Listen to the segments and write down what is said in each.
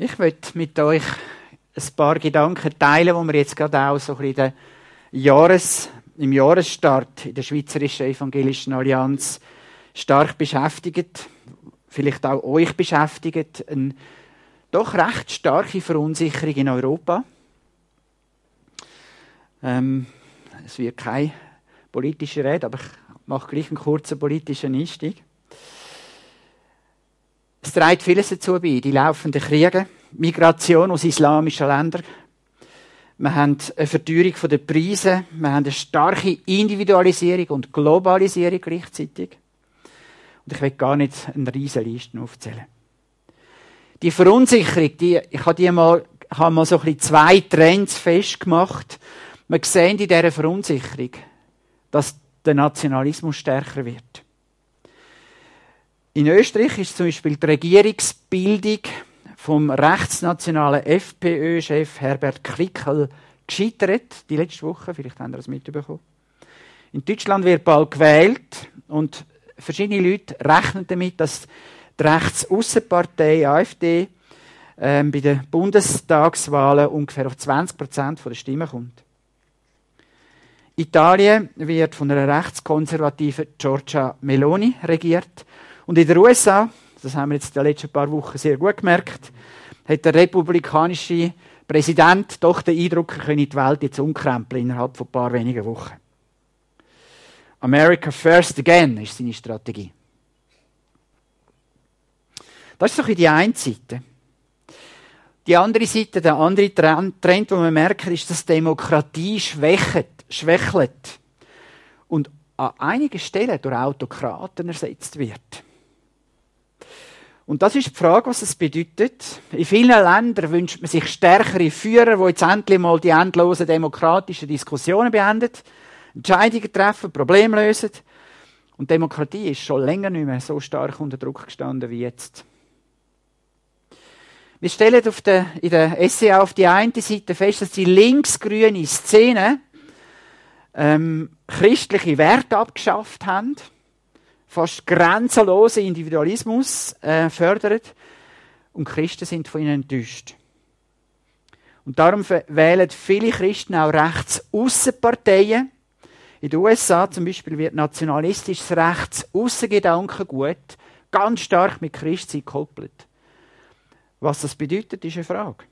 Ich möchte mit euch ein paar Gedanken teilen, die wir jetzt gerade auch so ein bisschen im Jahresstart in der Schweizerischen Evangelischen Allianz stark beschäftigen, vielleicht auch euch beschäftigen. Eine doch recht starke Verunsicherung in Europa. Es wird keine politische Rede, aber ich mache gleich einen kurzen politischen Einstieg. Es trägt vieles dazu bei, die laufenden Kriege, Migration aus islamischen Ländern. Wir haben eine Verteuerung der Preise, wir haben eine starke Individualisierung und Globalisierung gleichzeitig. Und ich will gar nicht eine riesige Liste aufzählen. Die Verunsicherung, ich habe mal so ein bisschen zwei Trends festgemacht. Wir sehen in dieser Verunsicherung, dass der Nationalismus stärker wird. In Österreich ist zum Beispiel die Regierungsbildung vom rechtsnationalen FPÖ-Chef Herbert Kickl gescheitert, die letzte Woche, vielleicht haben Sie das mitbekommen. In Deutschland wird bald gewählt und verschiedene Leute rechnen damit, dass die Rechtsaussenpartei AfD bei den Bundestagswahlen ungefähr auf 20% der Stimmen kommt. Italien wird von einer rechtskonservativen Giorgia Meloni regiert. Und in den USA, das haben wir jetzt in den letzten paar Wochen sehr gut gemerkt, hat der republikanische Präsident doch den Eindruck, er könne die Welt jetzt umkrempeln innerhalb von ein paar wenigen Wochen. America first again ist seine Strategie. Das ist so die eine Seite. Die andere Seite, der andere Trend, den wir merken, ist, dass Demokratie schwächelt und an einigen Stellen durch Autokraten ersetzt wird. Und das ist die Frage, was es bedeutet. In vielen Ländern wünscht man sich stärkere Führer, die jetzt endlich mal die endlosen demokratischen Diskussionen beenden, Entscheidungen treffen, Probleme lösen. Und Demokratie ist schon länger nicht mehr so stark unter Druck gestanden wie jetzt. Wir stellen in der SCA auf die eine Seite fest, dass die linksgrüne Szene christliche Werte abgeschafft haben, fast grenzenlosen Individualismus fördert und Christen sind von ihnen enttäuscht. Und darum wählen viele Christen auch Rechtsaußenparteien. In den USA zum Beispiel wird nationalistisches Rechtsaußengedankengut ganz stark mit Christsein gekoppelt. Was das bedeutet, ist eine Frage.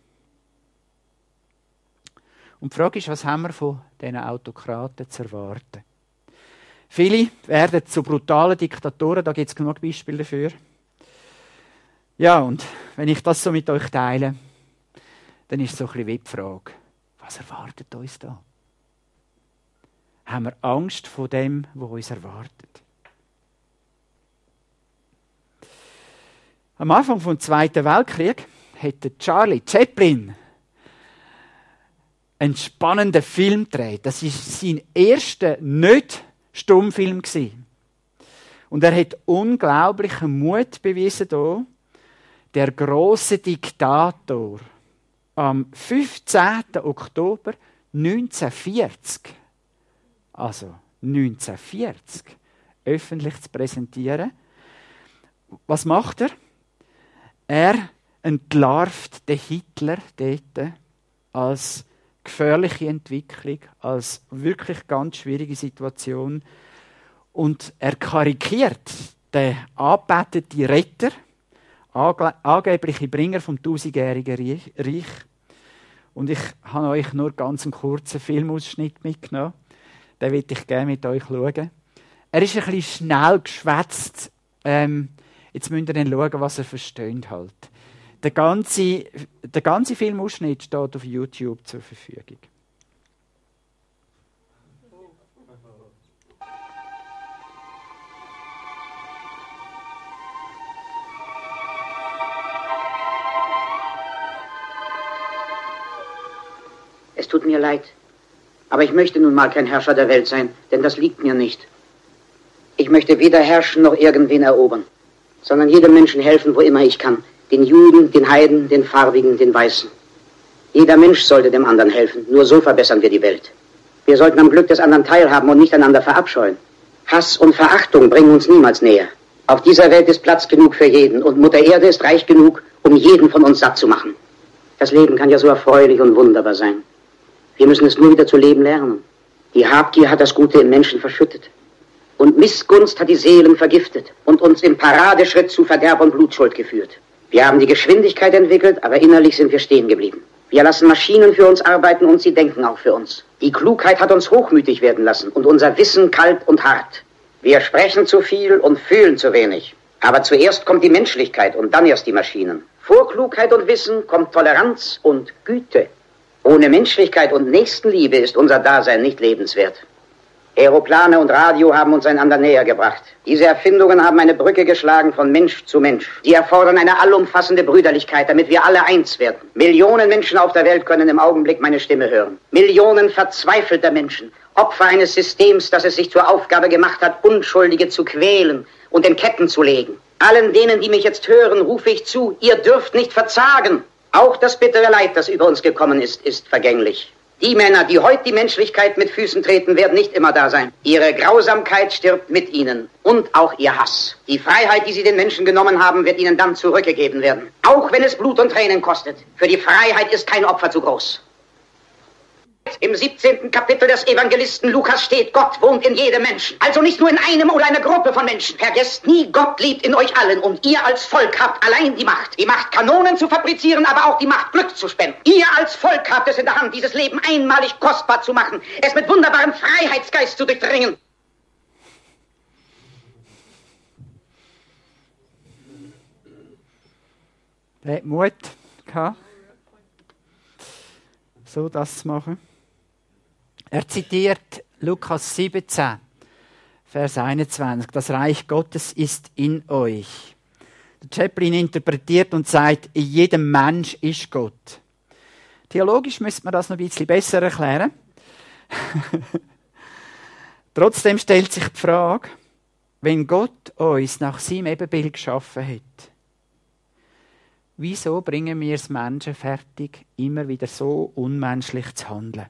Und die Frage ist, was haben wir von diesen Autokraten zu erwarten? Viele werden zu brutalen Diktatoren, da gibt es genug Beispiele dafür. Ja, und wenn ich das so mit euch teile, dann ist es so ein bisschen wie die Frage, was erwartet uns da? Haben wir Angst vor dem, was uns erwartet? Am Anfang des Zweiten Weltkriegs hatte Charlie Chaplin einen spannenden Film gedreht. Das war sein erster Nicht-Stummfilm. Und er hat unglaublichen Mut bewiesen hier. Der grosse Diktator. Am 15. Oktober 1940, also 1940, öffentlich zu präsentieren. Was macht er? Er entlarvt den Hitler dort als gefährliche Entwicklung, als wirklich ganz schwierige Situation. Und er karikiert den angebeteten Retter, angebliche Bringer vom 1000-jährigen Reich. Und ich habe euch nur ganz einen kurzen Filmausschnitt mitgenommen. Den würde ich gerne mit euch schauen. Er ist ein bisschen schnell geschwätzt. Jetzt müsst ihr dann schauen, was er versteht halt. Der ganze Filmausschnitt steht auf YouTube zur Verfügung. Es tut mir leid, aber ich möchte nun mal kein Herrscher der Welt sein, denn das liegt mir nicht. Ich möchte weder herrschen noch irgendwen erobern, sondern jedem Menschen helfen, wo immer ich kann. Den Juden, den Heiden, den Farbigen, den Weißen. Jeder Mensch sollte dem anderen helfen. Nur so verbessern wir die Welt. Wir sollten am Glück des anderen teilhaben und nicht einander verabscheuen. Hass und Verachtung bringen uns niemals näher. Auf dieser Welt ist Platz genug für jeden und Mutter Erde ist reich genug, um jeden von uns satt zu machen. Das Leben kann ja so erfreulich und wunderbar sein. Wir müssen es nur wieder zu leben lernen. Die Habgier hat das Gute im Menschen verschüttet. Und Missgunst hat die Seelen vergiftet und uns im Paradeschritt zu Verderb und Blutschuld geführt. Wir haben die Geschwindigkeit entwickelt, aber innerlich sind wir stehen geblieben. Wir lassen Maschinen für uns arbeiten und sie denken auch für uns. Die Klugheit hat uns hochmütig werden lassen und unser Wissen kalt und hart. Wir sprechen zu viel und fühlen zu wenig. Aber zuerst kommt die Menschlichkeit und dann erst die Maschinen. Vor Klugheit und Wissen kommt Toleranz und Güte. Ohne Menschlichkeit und Nächstenliebe ist unser Dasein nicht lebenswert. Aeroplane und Radio haben uns einander näher gebracht. Diese Erfindungen haben eine Brücke geschlagen von Mensch zu Mensch. Sie erfordern eine allumfassende Brüderlichkeit, damit wir alle eins werden. Millionen Menschen auf der Welt können im Augenblick meine Stimme hören. Millionen verzweifelter Menschen, Opfer eines Systems, das es sich zur Aufgabe gemacht hat, Unschuldige zu quälen und in Ketten zu legen. Allen denen, die mich jetzt hören, rufe ich zu, ihr dürft nicht verzagen. Auch das bittere Leid, das über uns gekommen ist vergänglich. Die Männer, die heute die Menschlichkeit mit Füßen treten, werden nicht immer da sein. Ihre Grausamkeit stirbt mit ihnen und auch ihr Hass. Die Freiheit, die sie den Menschen genommen haben, wird ihnen dann zurückgegeben werden. Auch wenn es Blut und Tränen kostet. Für die Freiheit ist kein Opfer zu groß. Im 17. Kapitel des Evangelisten Lukas steht, Gott wohnt in jedem Menschen. Also nicht nur in einem oder einer Gruppe von Menschen. Vergesst nie, Gott lebt in euch allen und ihr als Volk habt allein die Macht. Die Macht, Kanonen zu fabrizieren, aber auch die Macht, Glück zu spenden. Ihr als Volk habt es in der Hand, dieses Leben einmalig kostbar zu machen, es mit wunderbarem Freiheitsgeist zu durchdringen. Der hat Mut gehabt, so das zu machen. Er zitiert Lukas 17, Vers 21. Das Reich Gottes ist in euch. Der Chaplin interpretiert und sagt, in jedem Mensch ist Gott. Theologisch müsste man das noch ein bisschen besser erklären. Trotzdem stellt sich die Frage, wenn Gott uns nach seinem Ebenbild geschaffen hat, wieso bringen wir es Menschen fertig, immer wieder so unmenschlich zu handeln?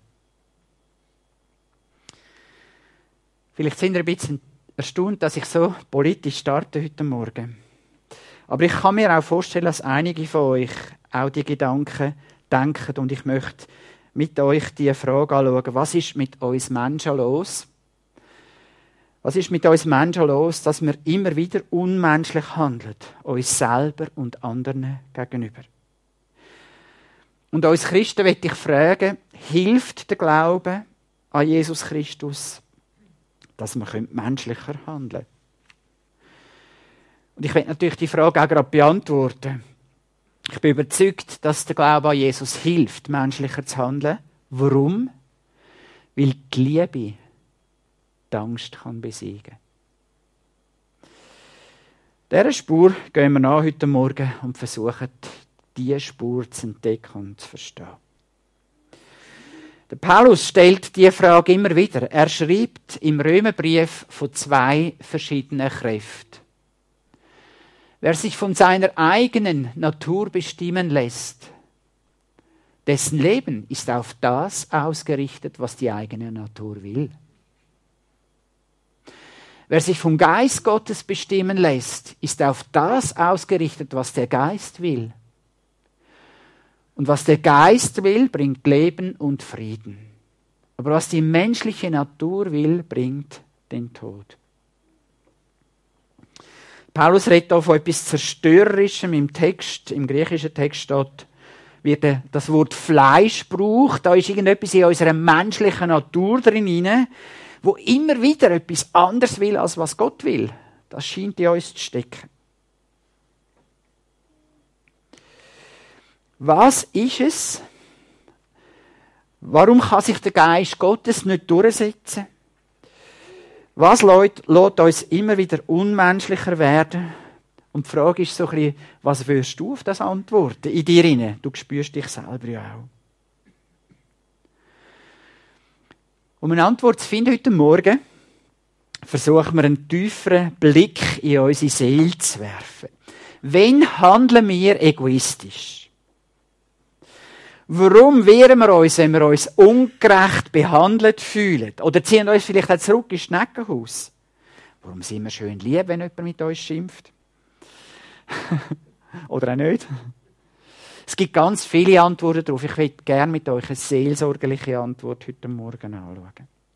Vielleicht sind ihr ein bisschen erstaunt, dass ich so politisch starte heute Morgen. Aber ich kann mir auch vorstellen, dass einige von euch auch die Gedanken denken. Und ich möchte mit euch die Frage anschauen, was ist mit uns Menschen los? Was ist mit uns Menschen los, dass wir immer wieder unmenschlich handeln, uns selber und anderen gegenüber? Und uns Christen möchte ich fragen, hilft der Glaube an Jesus Christus, dass wir menschlicher handeln können? Und ich will natürlich die Frage auch gerade beantworten. Ich bin überzeugt, dass der Glaube an Jesus hilft, menschlicher zu handeln. Warum? Weil die Liebe die Angst kann besiegen. Dieser Spur gehen wir nach heute Morgen und versuchen, diese Spur zu entdecken und zu verstehen. Der Paulus stellt diese Frage immer wieder. Er schreibt im Römerbrief von 2 verschiedenen Kräften. Wer sich von seiner eigenen Natur bestimmen lässt, dessen Leben ist auf das ausgerichtet, was die eigene Natur will. Wer sich vom Geist Gottes bestimmen lässt, ist auf das ausgerichtet, was der Geist will. Und was der Geist will, bringt Leben und Frieden. Aber was die menschliche Natur will, bringt den Tod. Paulus redet hier von etwas Zerstörerischem im Text. Im griechischen Text steht, wird das Wort Fleisch gebraucht. Da ist irgendetwas in unserer menschlichen Natur drin, wo immer wieder etwas anderes will, als was Gott will. Das scheint in uns zu stecken. Was ist es? Warum kann sich der Geist Gottes nicht durchsetzen? Was lässt uns immer wieder unmenschlicher werden? Und die Frage ist so ein bisschen, was wirst du auf das antworten in dir hinein? Du spürst dich selber ja auch. Um eine Antwort zu finden heute Morgen, versuchen wir einen tieferen Blick in unsere Seele zu werfen. Wann handeln wir egoistisch? Warum wehren wir uns, wenn wir uns ungerecht behandelt fühlen? Oder ziehen uns vielleicht auch zurück ins Schneckenhaus? Warum sind wir schön lieb, wenn jemand mit uns schimpft? Oder auch nicht? Es gibt ganz viele Antworten darauf. Ich möchte gerne mit euch eine seelsorgerliche Antwort heute Morgen anschauen.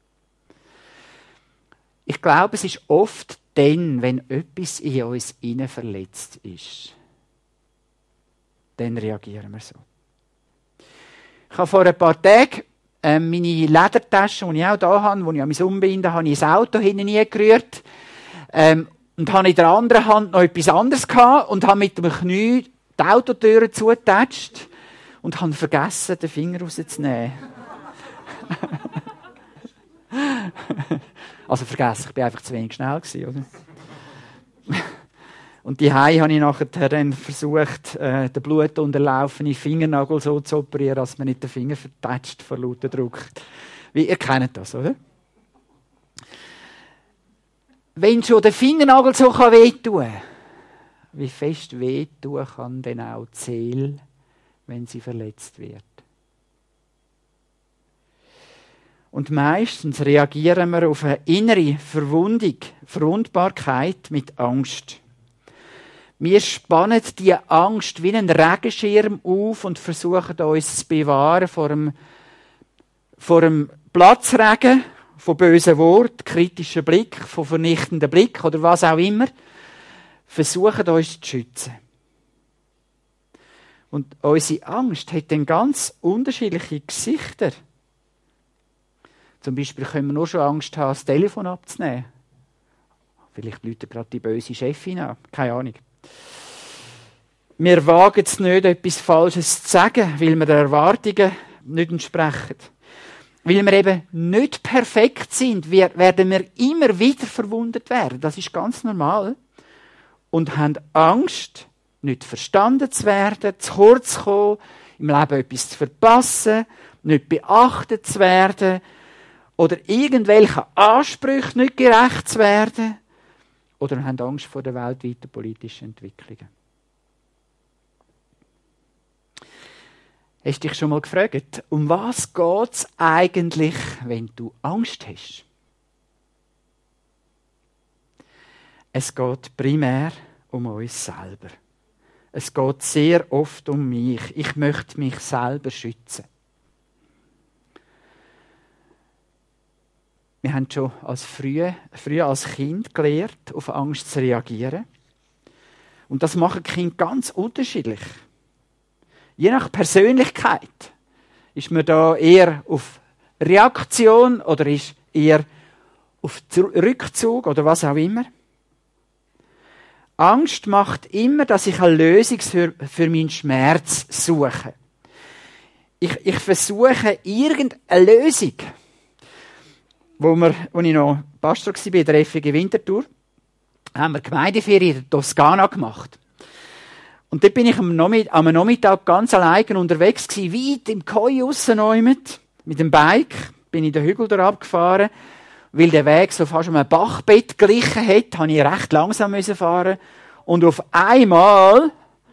Ich glaube, es ist oft dann, wenn etwas in uns innen verletzt ist, dann reagieren wir so. Ich habe vor ein paar Tagen meine Ledertasche, die ich auch hier habe, die ich an mein Umbinden habe, ins Auto hinten gerührt. Und habe in der anderen Hand noch etwas anderes gehabt und habe mit dem Knie die Autotüre zugetatscht und habe vergessen, den Finger rauszunehmen. Also vergessen, ich war einfach zu wenig schnell gewesen, oder? Und die habe ich nachher dann versucht, den blutunterlaufenen Fingernagel so zu operieren, dass man nicht den Finger vertatscht vor lauter Druck. Wie, ihr kennt das, oder? Wenn schon der Fingernagel so wehtun kann, wie fest wehtun kann denn auch die Seele, wenn sie verletzt wird. Und meistens reagieren wir auf eine innere Verwundbarkeit mit Angst. Wir spannen diese Angst wie einen Regenschirm auf und versuchen uns zu bewahren vor dem Platzregen, von bösen Worten, kritischen Blick, von vernichtenden Blick oder was auch immer. Versuchen uns zu schützen. Und unsere Angst hat dann ganz unterschiedliche Gesichter. Zum Beispiel können wir nur schon Angst haben, das Telefon abzunehmen. Vielleicht läutet gerade die böse Chefin an. Keine Ahnung. Wir wagen es nicht, etwas Falsches zu sagen, weil wir den Erwartungen nicht entsprechen. Weil wir eben nicht perfekt sind, werden wir immer wieder verwundet werden. Das ist ganz normal. Und haben Angst, nicht verstanden zu werden, zu kurz zu kommen, im Leben etwas zu verpassen, nicht beachtet zu werden oder irgendwelchen Ansprüchen nicht gerecht zu werden oder haben Angst vor der weltweiten politischen Entwicklungen. Hast du dich schon mal gefragt, um was geht es eigentlich, wenn du Angst hast? Es geht primär um uns selber. Es geht sehr oft um mich. Ich möchte mich selber schützen. Wir haben schon früh als Kind gelernt, auf Angst zu reagieren. Und das machen die Kinder ganz unterschiedlich. Je nach Persönlichkeit ist man da eher auf Reaktion oder ist eher auf Rückzug oder was auch immer. Angst macht immer, dass ich eine Lösung für meinen Schmerz suche. Ich versuche irgendeine Lösung. Als ich noch Pastor war bei der FG Winterthur, haben wir Gemeindeferien in der Toskana gemacht. Und dort bin ich am Nachmittag ganz alleine unterwegs gewesen, weit im Koi raus, mit dem Bike, bin ich den Hügel da abgefahren, weil der Weg so fast um ein Bachbett geglichen hat, musste ich recht langsam fahren. Und auf einmal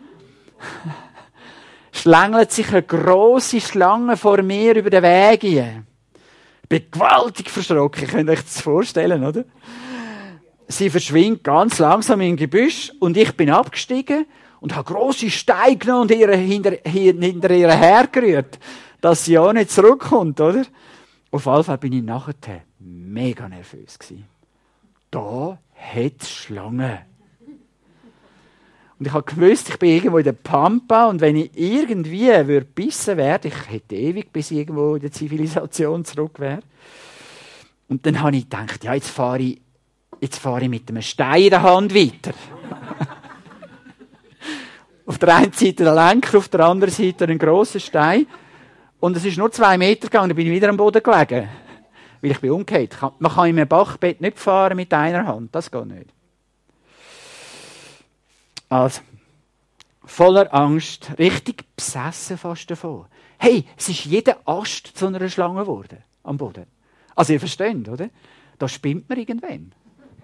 schlängelt sich eine grosse Schlange vor mir über den Weg hin. Ich bin gewaltig verschrocken, könnt ihr euch das vorstellen, oder? Sie verschwindet ganz langsam im Gebüsch und ich bin abgestiegen und habe grosse Steine genommen und hinter ihr hergerührt, dass sie auch nicht zurückkommt, oder? Auf jeden Fall bin ich nachher mega nervös gewesen. Da hat es Schlangen. Und ich habe gewusst, ich bin irgendwo in der Pampa und wenn ich irgendwie gebissen werde, ich hätte ewig, bis ich irgendwo in der Zivilisation zurück wäre. Und dann habe ich gedacht, ja, jetzt fahre ich mit einem Stein in der Hand weiter. Auf der einen Seite der Lenker, auf der anderen Seite ein grosser Stein. Und es ist nur 2 Meter gegangen, dann bin ich wieder am Boden gelegen. Weil ich bin umgekehrt. Man kann in einem Bachbett nicht fahren mit einer Hand. Das geht nicht. Also, voller Angst, richtig besessen fast davon. Hey, es ist jeder Ast zu einer Schlange geworden am Boden. Also ihr versteht, oder? Da spinnt man irgendwann.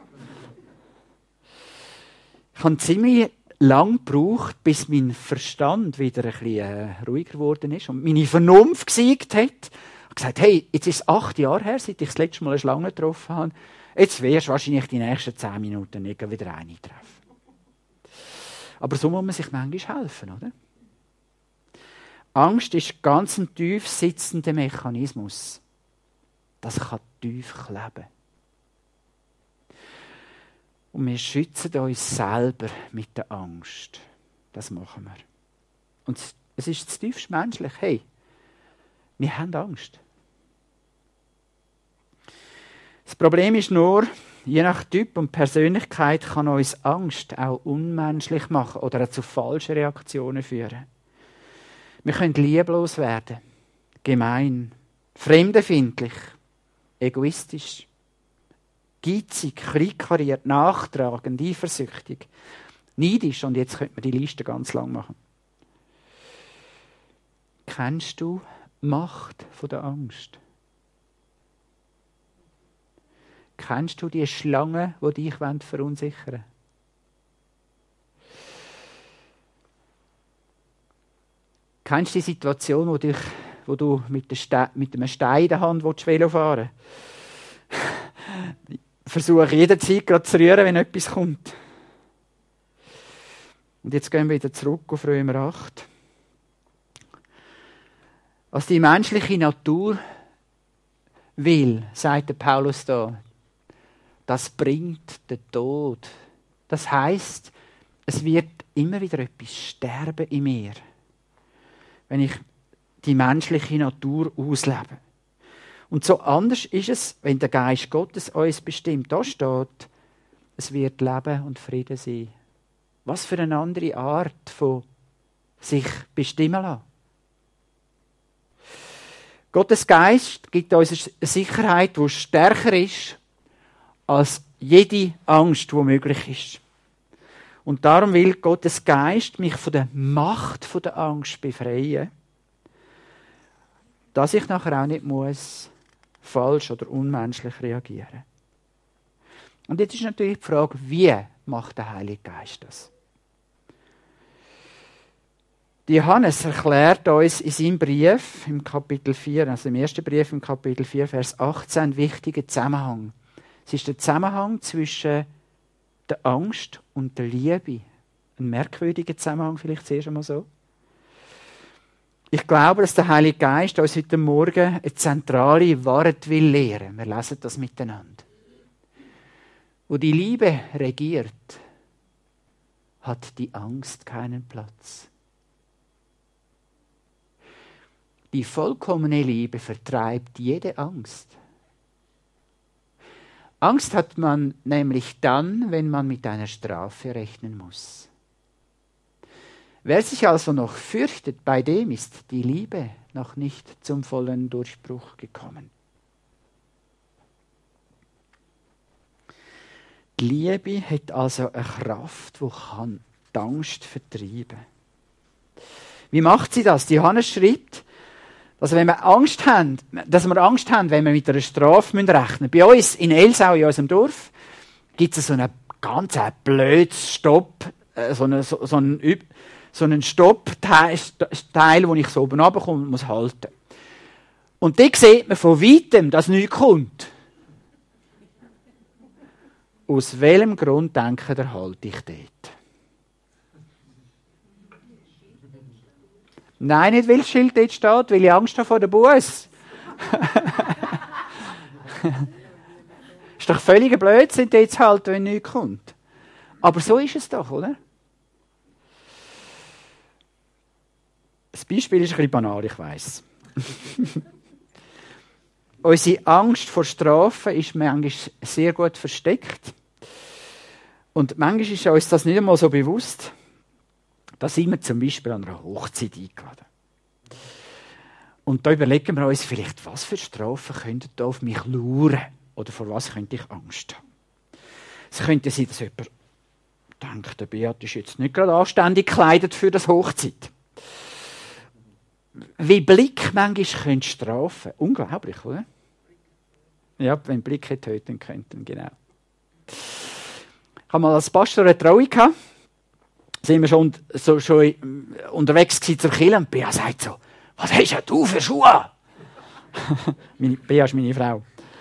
Ich habe ziemlich lang gebraucht, bis mein Verstand wieder ein bisschen ruhiger geworden ist und meine Vernunft gesiegt hat. Ich habe gesagt, hey, jetzt ist es 8 Jahre her, seit ich das letzte Mal eine Schlange getroffen habe. Jetzt wirst du wahrscheinlich die nächsten 10 Minuten nicht wieder eine treffen. Aber so muss man sich manchmal helfen, oder? Angst ist ganz ein tief sitzender Mechanismus. Das kann tief kleben. Und wir schützen uns selber mit der Angst. Das machen wir. Und es ist zutiefst menschlich. Hey, wir haben Angst. Das Problem ist nur, je nach Typ und Persönlichkeit kann uns Angst auch unmenschlich machen oder auch zu falschen Reaktionen führen. Wir können lieblos werden, gemein, fremdenfeindlich, egoistisch, geizig, kleinkariert, nachtragend, eifersüchtig, neidisch, und jetzt könnte man die Liste ganz lang machen. Kennst du die Macht der Angst? Kennst du die Schlangen, die dich verunsichern wollen? Kennst du die Situation, wo du mit einem Stein in der Hand Velo fahren willst? Versuche jederzeit gerade zu rühren, wenn etwas kommt. Und jetzt gehen wir wieder zurück auf Römer 8. Was die menschliche Natur will, sagt der Paulus da, das bringt den Tod. Das heisst, es wird immer wieder etwas sterben in mir, wenn ich die menschliche Natur auslebe. Und so anders ist es, wenn der Geist Gottes uns bestimmt. Da steht, es wird Leben und Frieden sein. Was für eine andere Art von sich bestimmen lassen. Gottes Geist gibt uns eine Sicherheit, die stärker ist als jede Angst, die möglich ist. Und darum will Gottes Geist mich von der Macht der Angst befreien, dass ich nachher auch nicht muss falsch oder unmenschlich reagieren. Und jetzt ist natürlich die Frage, wie macht der Heilige Geist das? Johannes erklärt uns in seinem Brief, im Kapitel 4, also im ersten Brief im Kapitel 4, Vers 18, einen wichtigen Zusammenhang. Es ist der Zusammenhang zwischen der Angst und der Liebe. Ein merkwürdiger Zusammenhang, vielleicht zuerst einmal so. Ich glaube, dass der Heilige Geist uns heute Morgen eine zentrale Wahrheit will lehren. Wir lesen das miteinander. Wo die Liebe regiert, hat die Angst keinen Platz. Die vollkommene Liebe vertreibt jede Angst. Angst hat man nämlich dann, wenn man mit einer Strafe rechnen muss. Wer sich also noch fürchtet, bei dem ist die Liebe noch nicht zum vollen Durchbruch gekommen. Die Liebe hat also eine Kraft, die die Angst vertreiben kann. Wie macht sie das? Johannes schreibt, dass wir Angst haben, wenn wir mit einer Strafe rechnen müssen. Bei uns in Elsau, in unserem Dorf, gibt es so einen ganz blödes Stopp, so einen Stoppteil, wo ich so oben runterkomme und muss halten. Und da sieht man von weitem, dass nichts kommt. Aus welchem Grund denken ihr, halte ich dort? Nein, nicht weil das Schild dort steht, weil ich Angst habe vor der Bus. Ist doch völliger Blödsinn, dort zu halten, wenn nichts kommt. Aber so ist es doch, oder? Das Beispiel ist ein bisschen banal, ich weiss. Unsere Angst vor Strafen ist manchmal sehr gut versteckt. Und manchmal ist uns das nicht einmal so bewusst. Da sind wir zum Beispiel an einer Hochzeit eingeladen. Und da überlegen wir uns vielleicht, was für Strafen könnten da auf mich lauern? Oder vor was könnte ich Angst haben? Es könnte sein, dass jemand denkt, der Beat ist jetzt nicht gerade anständig gekleidet für das Hochzeit. Wie Blick manchmal können strafen. Unglaublich, oder? Ja, wenn Blicke töten könnten, genau. Ich habe mal als Pastor eine Trauung gehabt. Sind wir schon unterwegs zur Kirche und Bea sagt so, was hast denn du für Schuhe? Bea ist meine Frau.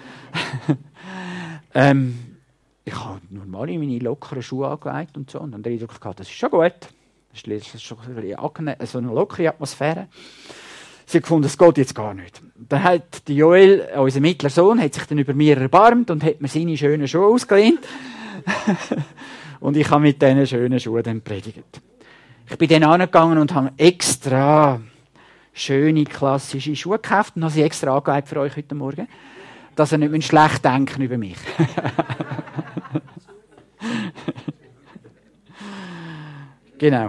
Ich habe normal meine lockeren Schuhe angelegt und dann den Eindruck gehabt, das ist schon gut. Das ist schon so eine lockere Atmosphäre. Sie hat gefunden, es geht jetzt gar nicht. Dann hat Joel, unser mittlerer Sohn, hat sich dann über mir erbarmt und hat mir seine schönen Schuhe ausgelehnt. Und ich habe mit diesen schönen Schuhen dann predigt. Ich bin dann angegangen und habe extra schöne, klassische Schuhe gekauft und habe sie extra angelegt für euch heute Morgen, dass ihr nicht schlecht denken über mich. Genau.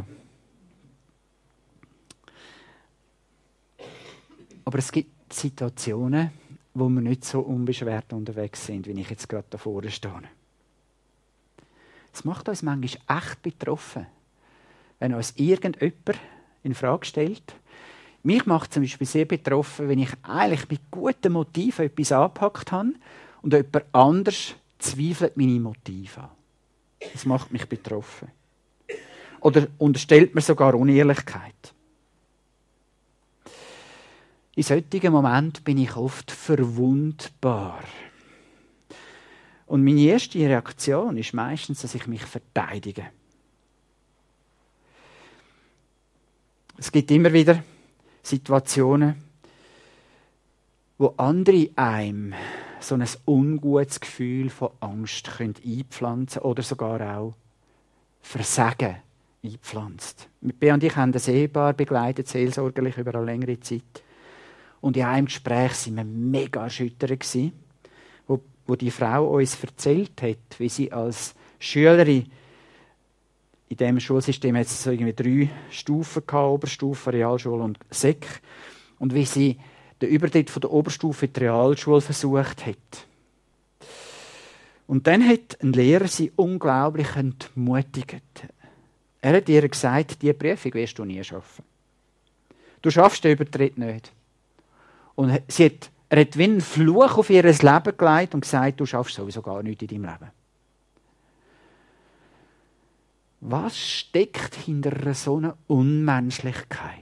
Aber es gibt Situationen, wo wir nicht so unbeschwert unterwegs sind, wie ich jetzt gerade da vorne stehe. Es macht uns manchmal echt betroffen, wenn uns irgendjemand in Frage stellt. Mich macht zum Beispiel sehr betroffen, wenn ich eigentlich mit guten Motiven etwas angepackt habe und jemand anders zweifelt meine Motive an. Das macht mich betroffen. Oder unterstellt mir sogar Unehrlichkeit. In solchen Momenten bin ich oft verwundbar. Und meine erste Reaktion ist meistens, dass ich mich verteidige. Es gibt immer wieder Situationen, wo andere einem so ein ungutes Gefühl von Angst einpflanzen können oder sogar auch Versagen einpflanzt. Mit Bea und ich haben das Ehepaar begleitet, seelsorgerlich über eine längere Zeit. Und in einem Gespräch waren wir mega erschüttert, wo die Frau uns erzählt hat, wie sie als Schülerin in diesem Schulsystem hat es so irgendwie 3 Stufen gehabt, Oberstufe, Realschule und Sek. Und wie sie den Übertritt von der Oberstufe in die Realschule versucht hat. Und dann hat ein Lehrer sie unglaublich entmutigt. Er hat ihr gesagt, diese Prüfung wirst du nie schaffen. Du schaffst den Übertritt nicht. Und er hat wie einen Fluch auf ihr Leben gelegt und gesagt, du schaffst sowieso gar nichts in deinem Leben. Was steckt hinter so einer Unmenschlichkeit?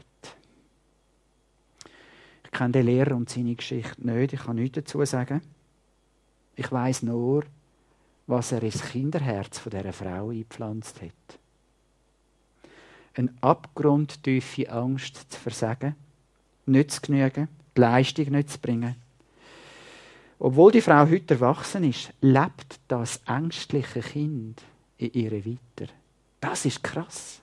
Ich kenne den Lehrer und seine Geschichte nicht, ich kann nichts dazu sagen. Ich weiss nur, was er ins Kinderherz von dieser Frau eingepflanzt hat. Eine abgrundtiefe Angst zu versagen, nicht zu genügen, die Leistung nicht zu bringen. Obwohl die Frau heute erwachsen ist, lebt das ängstliche Kind in ihr weiter. Das ist krass.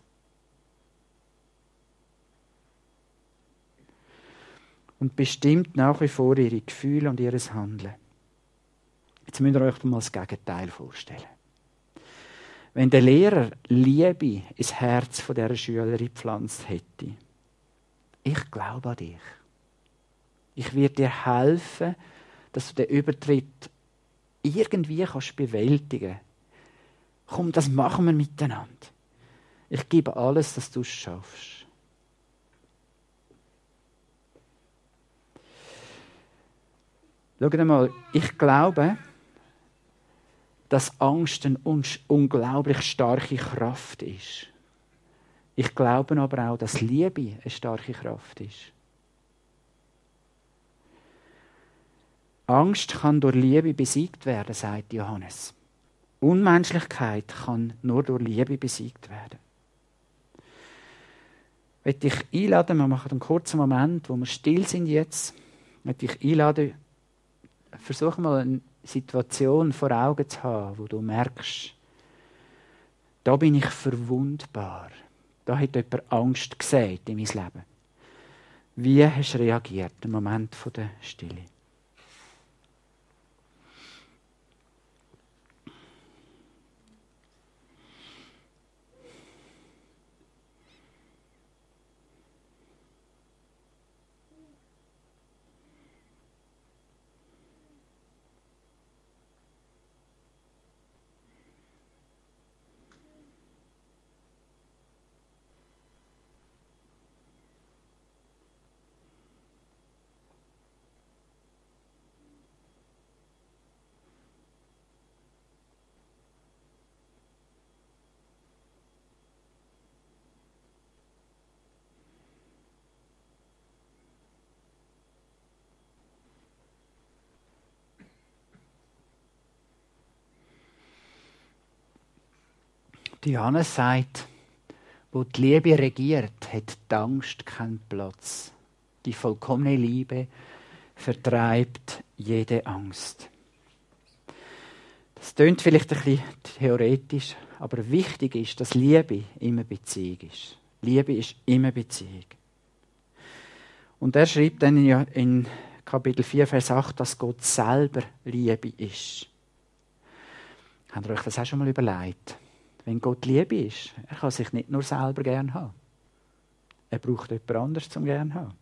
Und bestimmt nach wie vor ihre Gefühle und ihr Handeln. Jetzt müsst ihr euch mal das Gegenteil vorstellen. Wenn der Lehrer Liebe ins Herz von dieser Schülerin gepflanzt hätte, ich glaube an dich. Ich werde dir helfen, dass du den Übertritt irgendwie bewältigen kannst. Komm, das machen wir miteinander. Ich gebe alles, dass du es schaffst. Schaut mal, ich glaube, dass Angst eine unglaublich starke Kraft ist. Ich glaube aber auch, dass Liebe eine starke Kraft ist. Angst kann durch Liebe besiegt werden, sagt Johannes. Unmenschlichkeit kann nur durch Liebe besiegt werden. Ich möchte dich einladen, wir machen einen kurzen Moment, wo wir still sind jetzt. Ich möchte dich einladen, versuch mal eine Situation vor Augen zu haben, wo du merkst, da bin ich verwundbar. Da hat jemand Angst gesät in mein Leben. Wie hast du reagiert im Moment der Stille? Johannes sagt, wo die Liebe regiert, hat die Angst keinen Platz. Die vollkommene Liebe vertreibt jede Angst. Das klingt vielleicht ein bisschen theoretisch, aber wichtig ist, dass Liebe immer Beziehung ist. Liebe ist immer Beziehung. Und er schreibt dann in Kapitel 4, Vers 8, dass Gott selber Liebe ist. Habt ihr euch das auch schon mal überlegt? Wenn Gott Liebe ist, er kann sich nicht nur selber gern haben. Er braucht jemand anderes zum gern haben.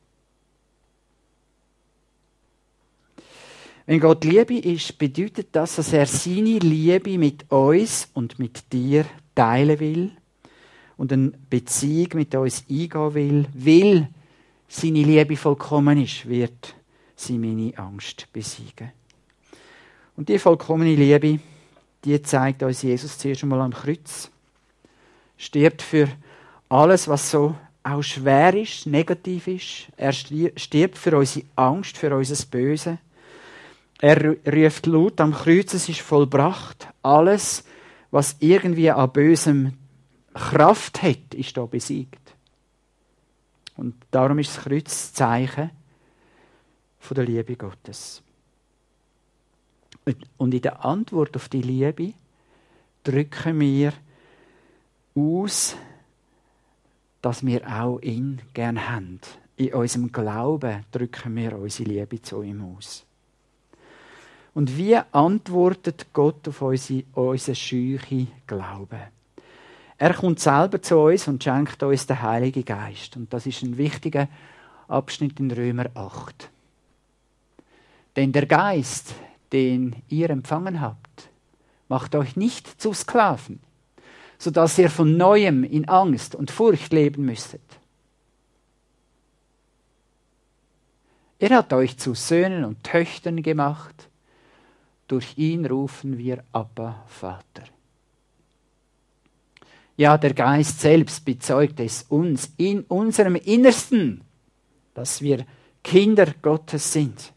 Wenn Gott Liebe ist, bedeutet das, dass er seine Liebe mit uns und mit dir teilen will und eine Beziehung mit uns eingehen will. Weil seine Liebe vollkommen ist, wird sie meine Angst besiegen. Und die vollkommene Liebe, die zeigt uns Jesus zuerst einmal am Kreuz. Stirbt für alles, was so auch schwer ist, negativ ist. Er stirbt für unsere Angst, für unser Böse. Er ruft laut am Kreuz, es ist vollbracht. Alles, was irgendwie an Bösem Kraft hat, ist da besiegt. Und darum ist das Kreuz das Zeichen von der Liebe Gottes. Und in der Antwort auf die Liebe drücken wir aus, dass wir auch ihn gern haben. In unserem Glauben drücken wir unsere Liebe zu ihm aus. Und wie antwortet Gott auf unseren scheuchen Glauben? Er kommt selber zu uns und schenkt uns den Heiligen Geist. Und das ist ein wichtiger Abschnitt in Römer 8. Denn der Geist, den ihr empfangen habt, macht euch nicht zu Sklaven, sodass ihr von Neuem in Angst und Furcht leben müsstet. Er hat euch zu Söhnen und Töchtern gemacht. Durch ihn rufen wir Abba, Vater. Ja, der Geist selbst bezeugt es uns in unserem Innersten, dass wir Kinder Gottes sind.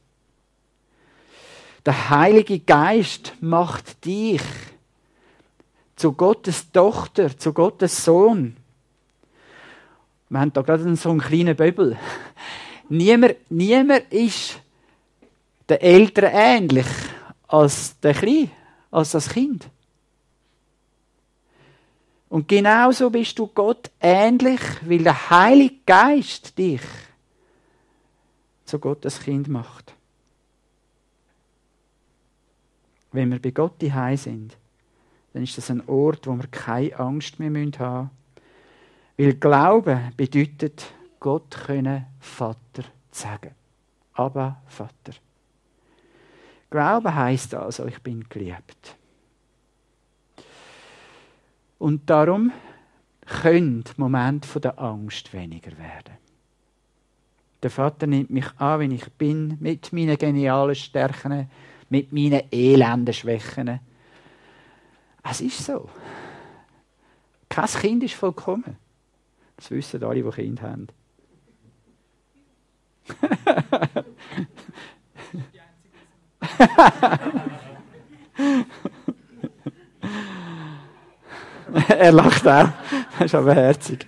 Der Heilige Geist macht dich zu Gottes Tochter, zu Gottes Sohn. Wir haben da gerade so einen kleinen Böbel. Niemand ist den Eltern ähnlich als der Kleine, als das Kind. Und genauso bist du Gott ähnlich, weil der Heilige Geist dich zu Gottes Kind macht. Wenn wir bei Gott daheim sind, dann ist das ein Ort, wo wir keine Angst mehr haben müssen. Weil Glauben bedeutet, Gott können Vater sagen. Aber Vater. Glauben heisst also, ich bin geliebt. Und darum können die Momente der Angst weniger werden. Der Vater nimmt mich an, wie ich bin, mit meinen genialen Stärken, mit meinen elenden Schwächen. Es ist so. Kein Kind ist vollkommen. Das wissen alle, die Kinder haben. Er lacht auch. Das ist aber herzig.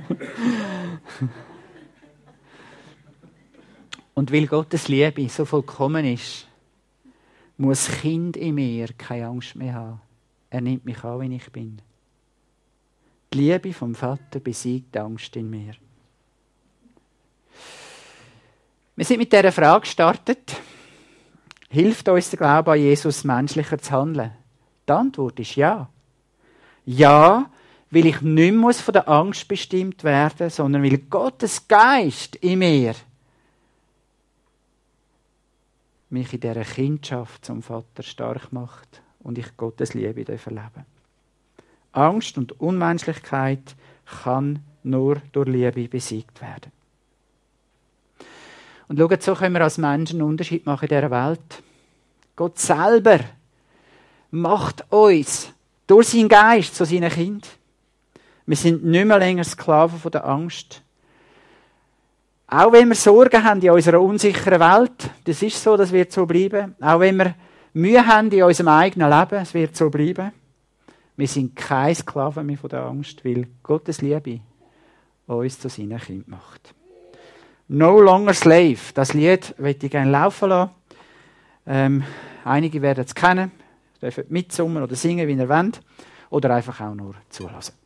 Und weil Gottes Liebe so vollkommen ist, muss das Kind in mir keine Angst mehr haben. Er nimmt mich an, wie ich bin. Die Liebe vom Vater besiegt die Angst in mir. Wir sind mit dieser Frage gestartet. Hilft uns der Glaube an Jesus, menschlicher zu handeln? Die Antwort ist ja. Ja, weil ich nicht mehr von der Angst bestimmt werden muss, sondern weil Gottes Geist in mir mich in dieser Kindschaft zum Vater stark macht und ich Gottes Liebe erleben. Angst und Unmenschlichkeit kann nur durch Liebe besiegt werden. Und schaut, so können wir als Menschen einen Unterschied machen in dieser Welt. Gott selber macht uns durch seinen Geist zu seinen Kindern. Wir sind nicht mehr länger Sklaven von der Angst. Auch wenn wir Sorgen haben in unserer unsicheren Welt, das ist so, das wird so bleiben. Auch wenn wir Mühe haben in unserem eigenen Leben, es wird so bleiben. Wir sind keine Sklaven mehr von der Angst, weil Gottes Liebe uns zu seinen Kindern macht. No Longer Slave. Das Lied möchte ich gerne laufen lassen. Einige werden es kennen, dürfen mitsummen oder singen, wie ihr wollt. Oder einfach auch nur zulassen.